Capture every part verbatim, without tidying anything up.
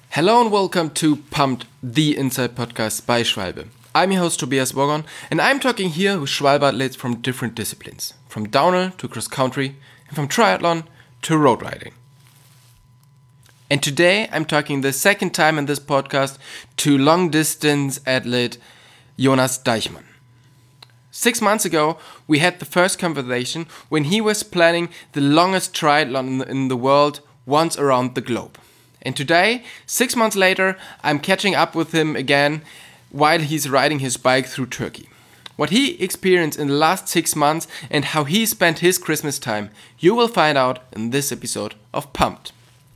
Hello and welcome to Pumped, the Inside Podcast by Schwalbe. I'm your host Tobias Borgon, and I'm talking here with Schwalbe athletes from different disciplines, from downhill to cross country, and from triathlon to road riding. And today I'm talking the second time in this podcast to long distance athlete Jonas Deichmann. Six months ago, we had the first conversation when he was planning the longest triathlon in the world once around the globe. And today, six months later, I'm catching up with him again while he's riding his bike through Turkey. What he experienced in the last six months and how he spent his Christmas time, you will find out in this episode of Pumped.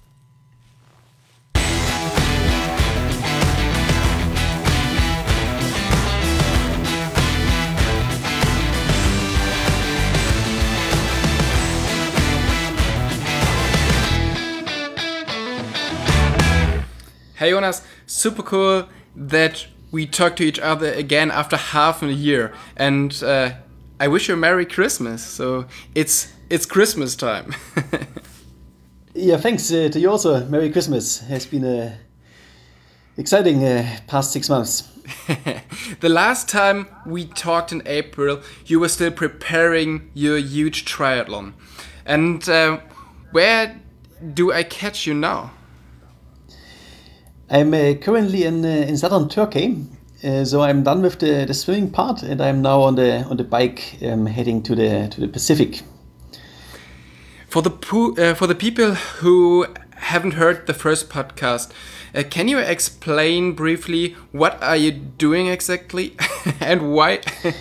Hey Jonas, super cool that we talk to each other again after half a year, and uh, I wish you a Merry Christmas. So it's it's Christmas time. Yeah, thanks uh, to you also. Merry Christmas. Has been a exciting uh, past six months. The last time we talked in April, you were still preparing your huge triathlon, and uh, where do I catch you now? I'm uh, currently in uh, in southern Turkey, uh, so I'm done with the, the swimming part, and I'm now on the on the bike um, heading to the to the Pacific. For the po- uh, for the people who haven't heard the first podcast, uh, can you explain briefly what are you doing exactly and why?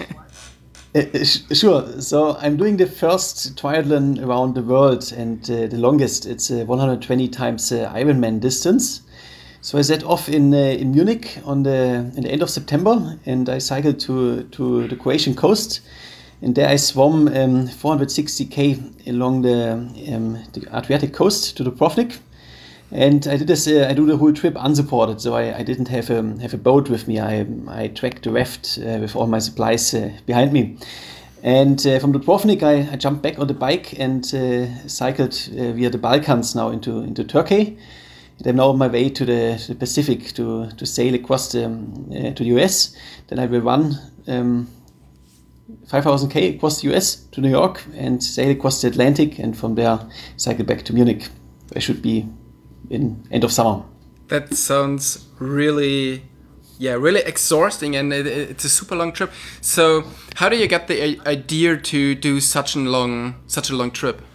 uh, sh- sure. So I'm doing the first triathlon around the world and uh, the longest. It's a one hundred twenty times uh, Ironman distance. So I set off in uh, in Munich on the in the end of September, and I cycled to to the Croatian coast, and there I swam um, four hundred sixty kilometers along the um, the Adriatic coast to Dubrovnik, and I did this. Uh, I do the whole trip unsupported, so I, I didn't have a have a boat with me. I I tracked the raft uh, with all my supplies uh, behind me, and uh, from Dubrovnik I, I jumped back on the bike and uh, cycled uh, via the Balkans now into into Turkey. And I'm now on my way to the, to the Pacific to, to sail across the, um, uh, to the U S. Then I will run um, five thousand kilometers across the U S to New York and sail across the Atlantic, and from there cycle back to Munich. I should be in end of summer. That sounds really, yeah, really exhausting, and it, it's a super long trip. So, how do you get the idea to do such a long, such a long trip?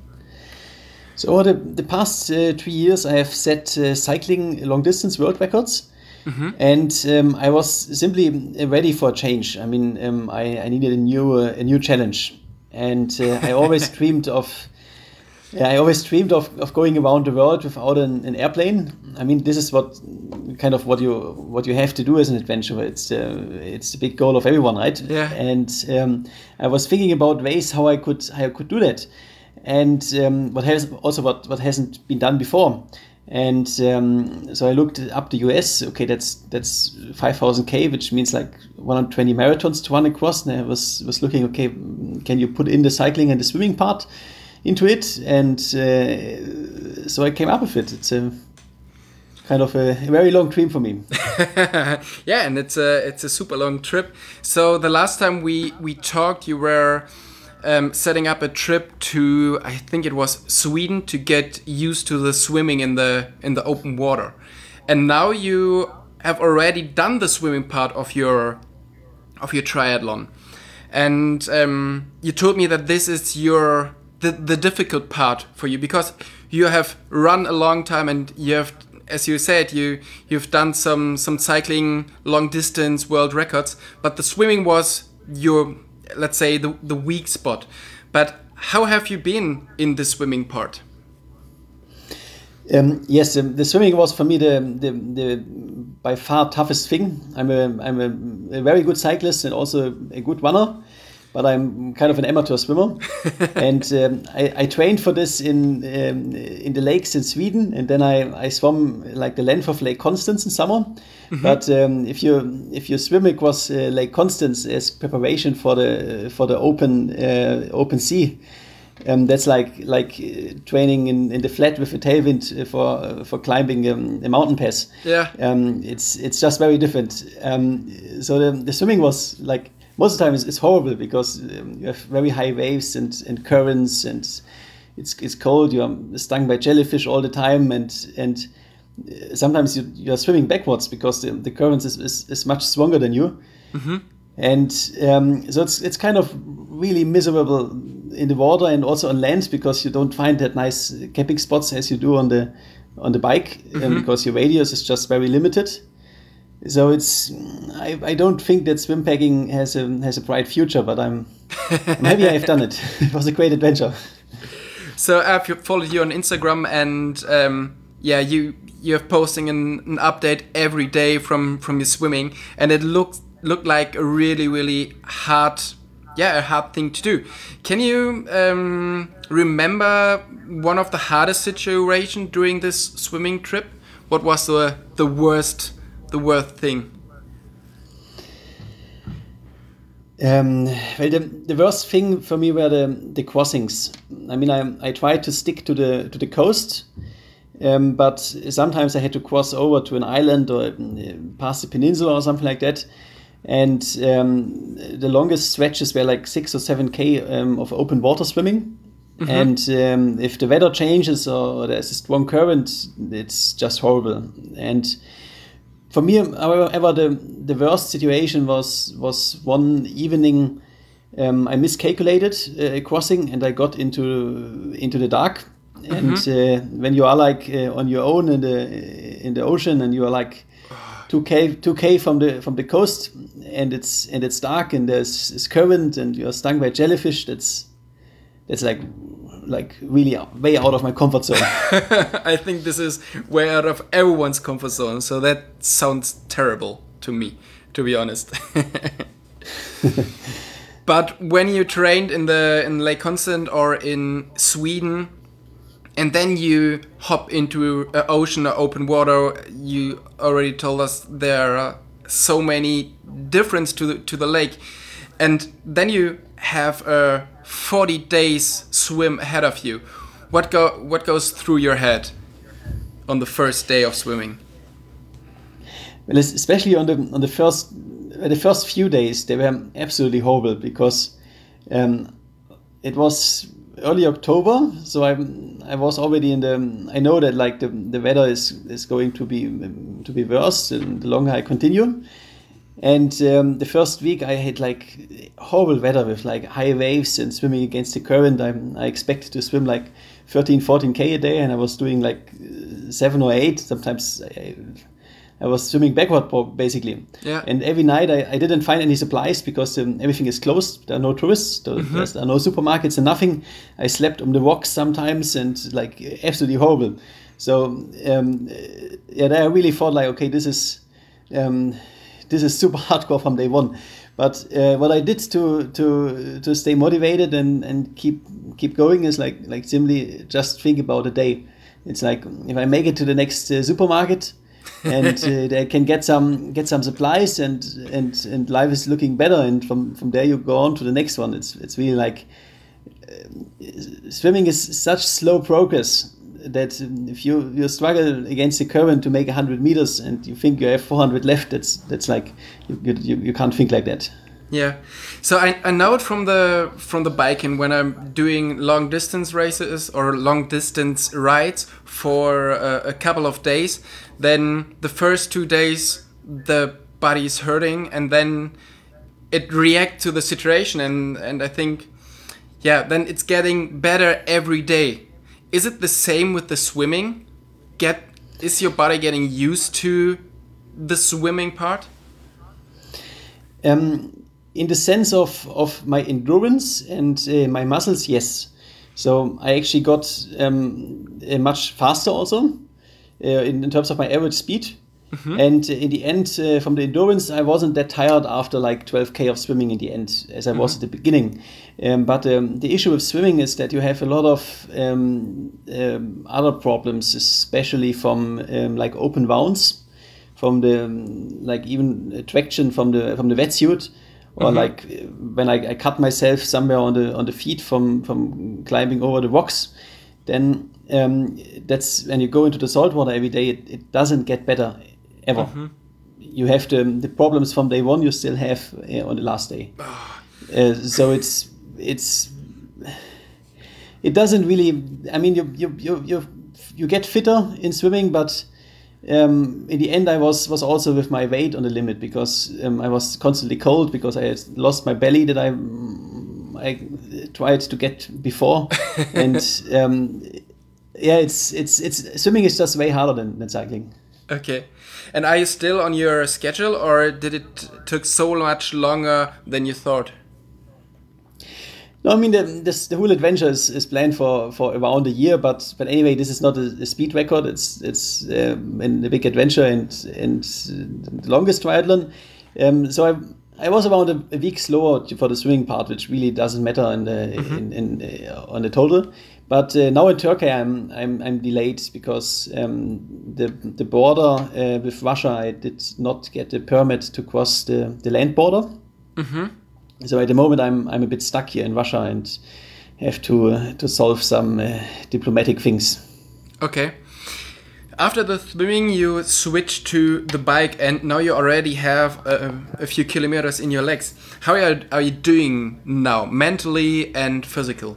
So over the, the past uh, three years, I have set uh, cycling long distance world records, mm-hmm. and um, I was simply ready for a change. I mean, um, I, I needed a new uh, a new challenge, and uh, I always dreamed of. Yeah, I always dreamed of, of going around the world without an, an airplane. I mean, this is what kind of what you what you have to do as an adventurer. It's uh, it's the big goal of everyone, right? Yeah. And um, I was thinking about ways how I could how I could do that. And um, what has also what, what hasn't been done before, and um, so I looked up the U S. Okay, that's that's five thousand kilometers, which means like one hundred twenty marathons to run across. And I was was looking, okay, can you put in the cycling and the swimming part into it? And uh, so I came up with it. It's a kind of a, a very long dream for me. Yeah, and it's a it's a super long trip. So the last time we we talked, you were Um, setting up a trip to, I think it was Sweden, to get used to the swimming in the in the open water, and now you have already done the swimming part of your of your triathlon, and um, you told me that this is your the the difficult part for you because you have run a long time and you have, as you said, you you've done some some cycling long distance world records, but the swimming was your, let's say, the the weak spot. But how have you been in the swimming part? Um, yes, um, the swimming was for me the, the the by far toughest thing. I'm a I'm a, a very good cyclist and also a good runner, but I'm kind of an amateur swimmer. And um, I, I trained for this in um, in the lakes in Sweden, and then I, I swam like the length of Lake Constance in summer. Mm-hmm. But um, if you if you swim across uh, Lake Constance as preparation for the for the open uh, open sea, Um, that's like like uh, training in, in the flat with a tailwind for uh, for climbing um, a mountain pass. Yeah. Um, it's it's just very different. Um, so the, the swimming was like most of the time it's, it's horrible because um, you have very high waves and, and currents, and it's it's cold. You are stung by jellyfish all the time, and and sometimes you, you are swimming backwards because the, the currents is, is, is much stronger than you. Mm-hmm. And um, so it's it's kind of really miserable in the water and also on land because you don't find that nice camping spots as you do on the on the bike, mm-hmm. um, because your radius is just very limited. So it's I, I don't think that swim packing has a has a bright future, but I'm I'm happy I've done it. It was a great adventure. So I've followed you on Instagram, and um, yeah, you you're posting an, an update every day from from your swimming, and it looks. looked like a really, really hard, yeah, a hard thing to do. Can you um, remember one of the hardest situations during this swimming trip? What was the the worst, the worst thing? Um, well, the, the worst thing for me were the the crossings. I mean, I I tried to stick to the to the coast. Um, but sometimes I had to cross over to an island or uh, past the peninsula or something like that. And um, the longest stretches were like six or seven K um, of open water swimming. Mm-hmm. And um, if the weather changes or there's a strong current, it's just horrible. And for me, however, the, the worst situation was was one evening um, I miscalculated a crossing and I got into into the dark. Mm-hmm. And uh, when you are like uh, on your own in the in the ocean and you are like two K two K from the from the coast, and it's and it's dark and there's, there's current and you're stung by jellyfish, that's that's like like really way out of my comfort zone. I think this is way out of everyone's comfort zone, so that sounds terrible to me, to be honest. But when you trained in the in Lake Constant or in Sweden, and then you hop into an ocean or open water, you already told us there are so many differences to the, to the lake. And then you have a forty days swim ahead of you. What go what goes through your head on the first day of swimming? Well, especially on the on the first the first few days, they were absolutely horrible because um, it was early October, so I I was already in the. I know that like the, the weather is, is going to be to be worse the longer I continue, and um, the first week I had like horrible weather with like high waves and swimming against the current. I I expected to swim like thirteen, fourteen K a day, and I was doing like seven or eight. Sometimes I, I was swimming backward basically. Yeah. And every night I, I didn't find any supplies because um, everything is closed. There are no tourists. There, mm-hmm. there are no supermarkets and nothing. I slept on the rocks sometimes and like absolutely horrible. So um, yeah, I really thought like, okay, this is um, this is super hardcore from day one. But uh, what I did to to to stay motivated and, and keep keep going is like like simply just think about a day. It's like if I make it to the next uh, supermarket. and uh, they can get some get some supplies and and and life is looking better, and from from there you go on to the next one. It's it's really like uh, swimming is such slow progress that if you you struggle against the current to make one hundred meters and you think you have four hundred left, that's that's like you you, you can't think like that. Yeah, so I, I know it from the from the biking when I'm doing long distance races or long distance rides for a, a couple of days. Then the first two days the body is hurting, and then it reacts to the situation, and and I think, yeah, then it's getting better every day. Is it the same with the swimming? Get is your body getting used to the swimming part? Um. In the sense of, of my endurance and uh, my muscles, yes. So I actually got um, uh, much faster also uh, in, in terms of my average speed. Mm-hmm. And uh, in the end, uh, from the endurance, I wasn't that tired after like twelve K of swimming in the end, as I mm-hmm. was at the beginning. Um, but um, the issue with swimming is that you have a lot of um, um, other problems, especially from um, like open wounds, from the um, like even traction from the from the wetsuit. or Mhm. like uh, when I, I cut myself somewhere on the on the feet from from climbing over the rocks, then um, that's when you go into the salt water every day. It, it doesn't get better ever. You have the the problems from day one. You still have uh, on the last day. Uh, so it's it's it doesn't really. I mean, you you you you, you get fitter in swimming, but um, in the end, I was was also with my weight on the limit because um, I was constantly cold because I had lost my belly that I I tried to get before, and um, yeah, it's it's it's swimming is just way harder than, than cycling. Okay. And are you still on your schedule, or did it took so much longer than you thought? No, I mean the this, the whole adventure is, is planned for, for around a year, but but anyway, this is not a, a speed record. It's it's um, in a big adventure and and the longest triathlon. Um, so I I was around a, a week slower for the swimming part, which really doesn't matter in the mm-hmm. in, in uh, on the total. But uh, now in Turkey, I'm I'm I'm delayed because um, the the border uh, with Russia, I did not get a permit to cross the, the land border. Mm-hmm. So at the moment, I'm I'm a bit stuck here in Russia and have to uh, to solve some uh, diplomatic things. Okay. After the swimming, you switched to the bike, and now you already have a, a few kilometers in your legs. How are, are you doing now, mentally and physical?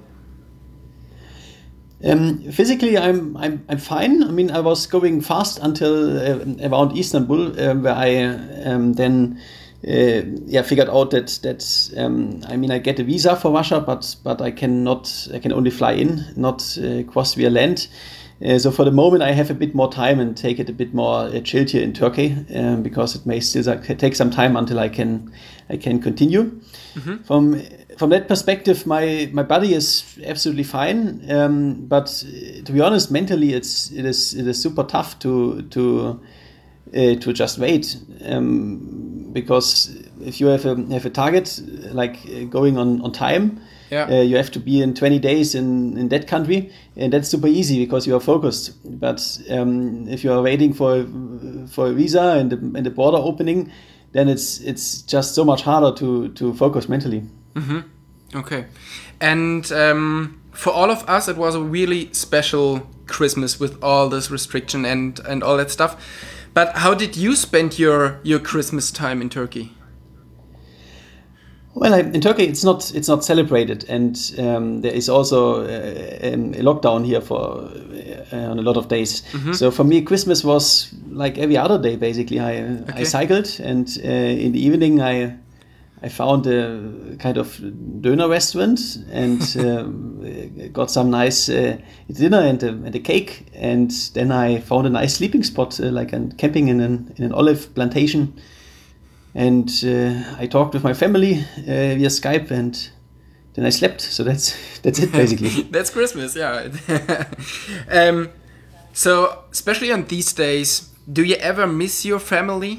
Um, physically, I'm I'm I'm fine. I mean, I was going fast until uh, around Istanbul, uh, where I um, then. Uh, yeah, figured out that that um, I mean I get a visa for Russia, but but I cannot I can only fly in, not uh, cross via land. Uh, so for the moment, I have a bit more time and take it a bit more uh, chilled here in Turkey um, because it may still take some time until I can I can continue. Mm-hmm. From from that perspective, my my body is absolutely fine. Um, but to be honest, mentally, it's it is it is super tough to to. Uh, to just wait, um, because if you have a have a target like uh, going on on time, yeah. uh, you have to be in twenty days in, in that country, and that's super easy because you are focused. But um, if you are waiting for for a visa and the, and the border opening, then it's it's just so much harder to to focus mentally. Mm-hmm. Okay, and um, for all of us, it was a really special Christmas with all this restriction and and all that stuff. But how did you spend your, your Christmas time in Turkey? Well, I, in Turkey, it's not it's not celebrated, and um, there is also uh, a lockdown here for uh, on a lot of days. Mm-hmm. So for me, Christmas was like every other day. Basically, I okay. I cycled, and uh, in the evening, I I found a kind of döner restaurant and um, got some nice uh, dinner and a, and a cake, and then I found a nice sleeping spot, uh, like a camping in an in an olive plantation. And uh, I talked with my family uh, via Skype, and then I slept. So that's that's it basically. That's Christmas, yeah. um, so especially on these days, do you ever miss your family?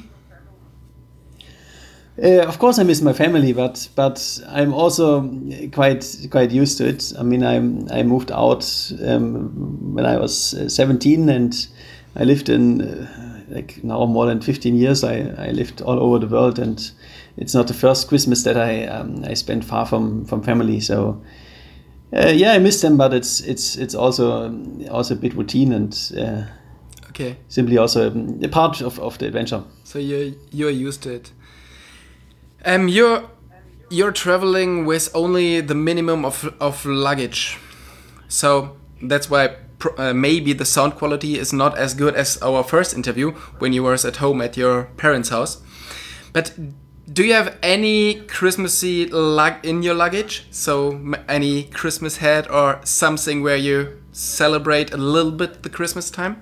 Uh, of course, I miss my family, but but I'm also quite quite used to it. I mean, I'm I moved out um, when I was seventeen, and I lived in uh, like now more than fifteen years. I, I lived all over the world, and it's not the first Christmas that I um, I spent far from, from family. So uh, yeah, I miss them, but it's it's it's also also a bit routine and uh, okay, simply also a part of, of the adventure. So you you're used to it. Um, you're you're traveling with only the minimum of of luggage, so that's why pr- uh, maybe the sound quality is not as good as our first interview when you were at home at your parents' house. But do you have any Christmassy lug in your luggage? So m- any Christmas hat or something where you celebrate a little bit the Christmas time?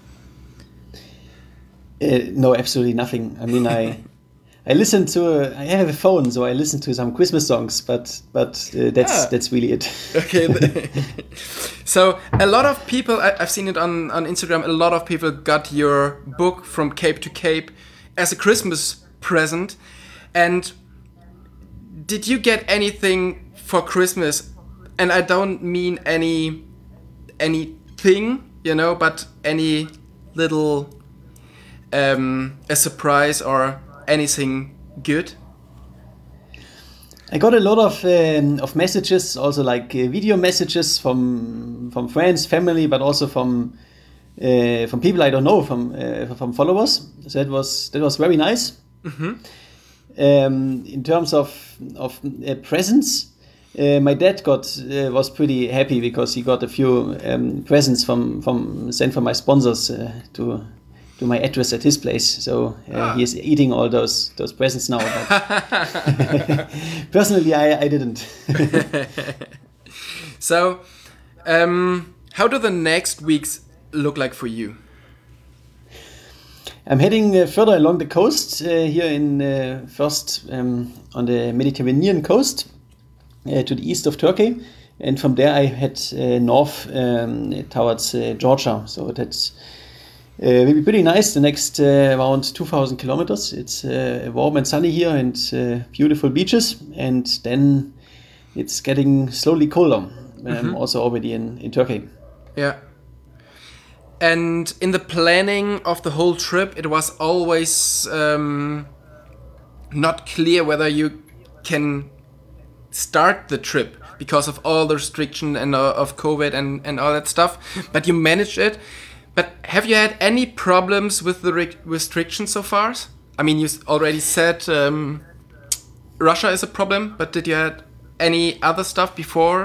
Uh, no, absolutely nothing. I mean, I. I listen to. Uh, I have a phone, so I listen to some Christmas songs, but but uh, that's ah. that's really it. Okay. So a lot of people, I, I've seen it on on Instagram. A lot of people got your book From Cape to Cape as a Christmas present. And did you get anything for Christmas? And I don't mean any anything, you know, but any little um, a surprise or anything good? I got a lot of um, of messages, also like uh, video messages from from friends, family, but also from uh, from people I don't know, from uh, from followers. So that was that was very nice. Mm-hmm. Um, in terms of of uh, presents, uh, my dad got uh, was pretty happy because he got a few um, presents from from sent from my sponsors uh, to to my address at his place. So uh, ah. he is eating all those those presents now. But personally, I I didn't. So, um, how do the next weeks look like for you? I'm heading uh, further along the coast uh, here in uh, first um, on the Mediterranean coast uh, to the east of Turkey, and from there I head uh, north um, towards uh, Georgia. So that's uh, will be pretty nice. The next uh, around two thousand kilometers. It's uh, warm and sunny here and uh, beautiful beaches, and then it's getting slowly colder. Um, mm-hmm. Also already in, in Turkey. Yeah. And in the planning of the whole trip, it was always um, not clear whether you can start the trip because of all the restriction and uh, of COVID and, and all that stuff. But you managed it. But have you had any problems with the re- restrictions so far? I mean, you already said um, Russia is a problem, but did you have any other stuff before?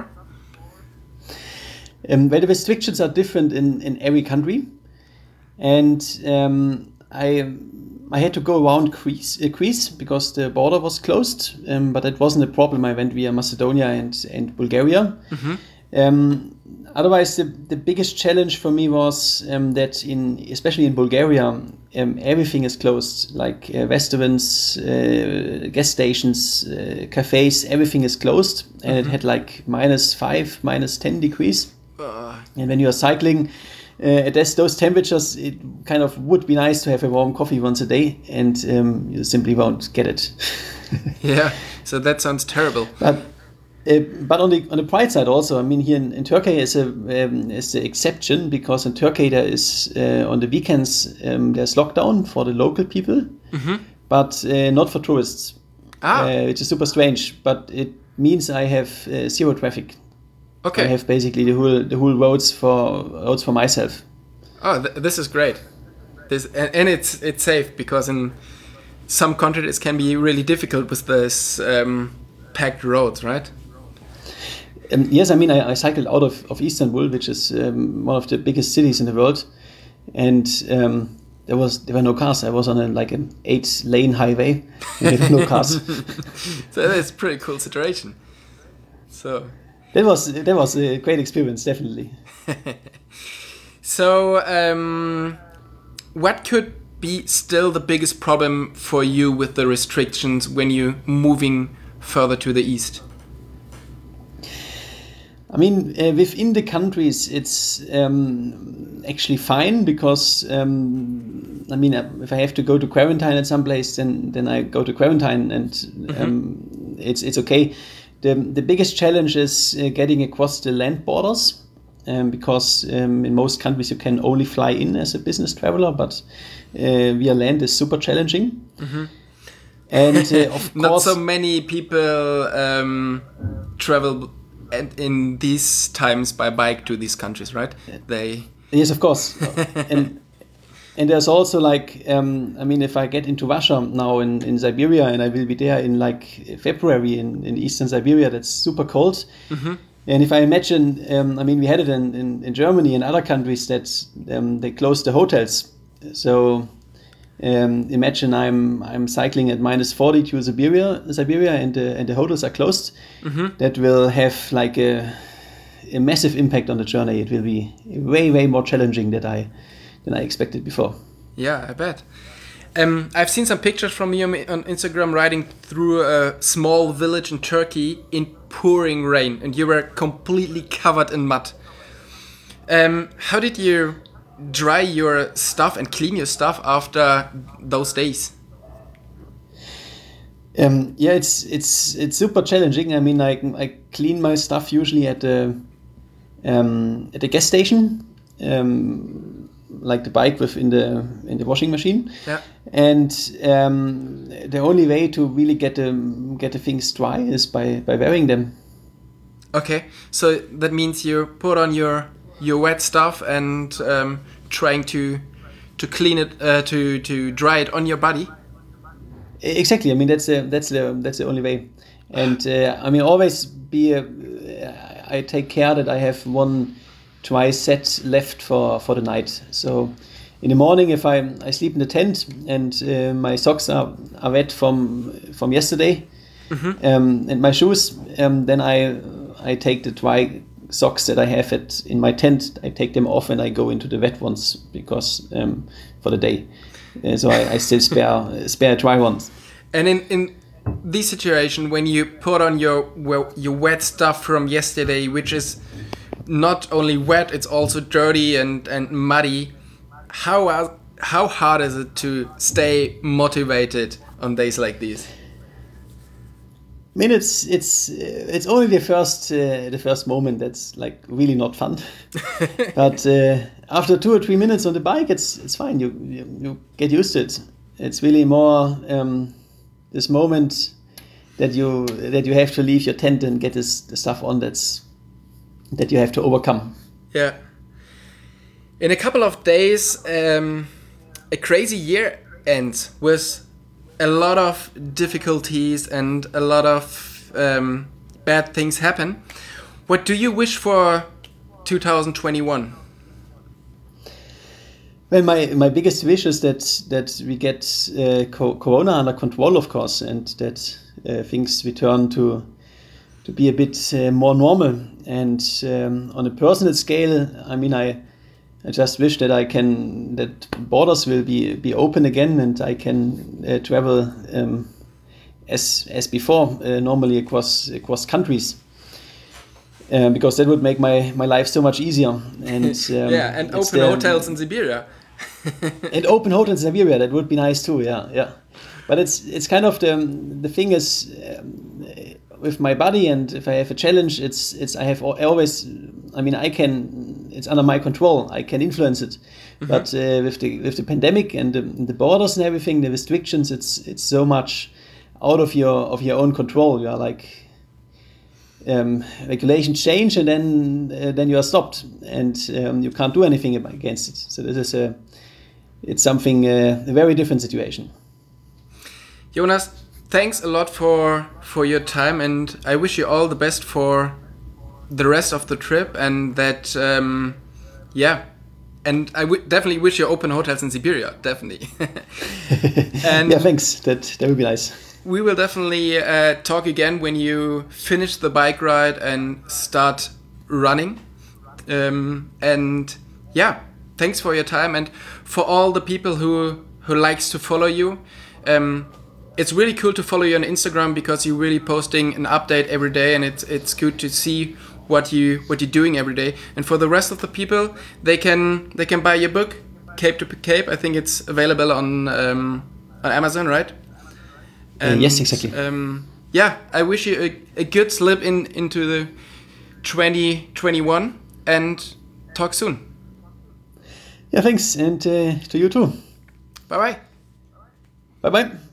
Um, well, the restrictions are different in, in every country, and um, I I had to go around Greece, uh, Greece because the border was closed, um, but that wasn't a problem. I went via Macedonia and, and Bulgaria. Mm-hmm. Um, otherwise, the, the biggest challenge for me was um, that in especially in Bulgaria, um, everything is closed, like uh, restaurants, uh, gas stations, uh, cafes, everything is closed, and mm-hmm. it had like minus five, minus ten degrees. Uh. And when you are cycling uh, at this, those temperatures, it kind of would be nice to have a warm coffee once a day, and um, you simply won't get it. Yeah, so that sounds terrible. But uh, but on the on the bright side also, I mean, here in, in Turkey is a um, is the exception, because in Turkey there is uh, on the weekends um, there's lockdown for the local people, mm-hmm. but uh, not for tourists. Ah, uh, which is super strange. But it means I have uh, zero traffic. Okay. I have basically the whole the whole roads for roads for myself. Oh, th- this is great. This and, and it's it's safe, because in some countries it can be really difficult with this um, packed roads, right? Um, yes, I mean I, I cycled out of, of Istanbul, which is um, one of the biggest cities in the world, and um, there was there were no cars. I was on a, like an eight lane highway with no cars. So that's a pretty cool situation. So. That was that was a great experience, definitely. So, um, what could be still the biggest problem for you with the restrictions when you're moving further to the east? I mean, uh, within the countries, it's um, actually fine, because um, I mean, if I have to go to quarantine at some place, then then I go to quarantine, and mm-hmm. um, it's it's okay. The, the biggest challenge is uh, getting across the land borders, um, because um, in most countries you can only fly in as a business traveler, but uh, via land is super challenging. Mm-hmm. And uh, of not course, so many people um, travel at, in these times by bike to these countries, right? They yes, of course, and. And there's also like, um, I mean, if I get into Russia now in, in Siberia, and I will be there in like February in, in eastern Siberia, that's super cold. Mm-hmm. And if I imagine, um, I mean, we had it in, in, in Germany and other countries that um, they closed the hotels. So um, imagine I'm I'm cycling at minus forty to Siberia, Siberia, and the and the hotels are closed. Mm-hmm. That will have like a a massive impact on the journey. It will be way way more challenging than I. than I expected before. Yeah, I bet. Um, I've seen some pictures from you on Instagram riding through a small village in Turkey in pouring rain, and you were completely covered in mud. Um, how did you dry your stuff and clean your stuff after those days? Um, yeah, it's it's it's super challenging. I mean, I I clean my stuff usually at the um, at the gas station. Um, like the bike within the in the washing machine. Yeah. And um, the only way to really get the get the things dry is by, by wearing them. Okay, so that means you put on your your wet stuff and um, trying to to clean it uh, to to dry it on your body. Exactly. I mean that's the that's the that's the only way. And uh, I mean always be a, I take care that I have one dry set left for, for the night. So in the morning, if I I sleep in the tent and uh, my socks are, are wet from from yesterday, mm-hmm. um, and my shoes, um, then I I take the dry socks that I have at in my tent. I take them off and I go into the wet ones because um, for the day. Uh, so I, I still spare spare dry ones. And in in this situation, when you put on your well, your wet stuff from yesterday, which is not only wet, it's also dirty and, and muddy. How are, how hard is it to stay motivated on days like these? I mean, it's it's it's only the first uh, the first moment that's like really not fun. But uh, after two or three minutes on the bike, it's it's fine. You you, you get used to it. It's really more um, this moment that you that you have to leave your tent and get this the stuff on that's that you have to overcome. Yeah. In a couple of days, um, a crazy year ends with a lot of difficulties and a lot of um, bad things happen. What do you wish for two thousand twenty-one? Well, my, my biggest wish is that that we get uh, co- Corona under control, of course, and that uh, things return to to be a bit uh, more normal. And um, on a personal scale, I mean, I I just wish that I can that borders will be be open again and I can uh, travel um, as as before uh, normally across across countries. Um, because that would make my, my life so much easier. And um, yeah, and open the, hotels in Siberia. And open hotels in Siberia, that would be nice too. Yeah, yeah. But it's it's kind of the the thing is um, with my body, and if I have a challenge, it's it's I have I always. I mean, I can. It's under my control. I can influence it. Mm-hmm. But uh, with the with the pandemic and the, the borders and everything, the restrictions, it's it's so much out of your of your own control. You are like. Um, regulations change and then uh, then you are stopped and um, you can't do anything against it. So this is a it's something uh, a very different situation. Jonas, thanks a lot for for your time, and I wish you all the best for the rest of the trip. And that um, yeah, and I w- definitely wish you open hotels in Siberia. Definitely. And yeah, thanks. That that would be nice. We will definitely uh, talk again when you finish the bike ride and start running. Um, and yeah, thanks for your time, and for all the people who who likes to follow you. Um, it's really cool to follow you on Instagram because you're really posting an update every day, and it's it's good to see what you what you're doing every day. And for the rest of the people, they can they can buy your book, Cape to Cape. I think it's available on um, on Amazon, right? And, uh, yes, exactly. Um, yeah, I wish you a, a good slip in into the twenty twenty-one, and talk soon. Yeah, thanks, and uh, to you too. Bye bye. Bye bye.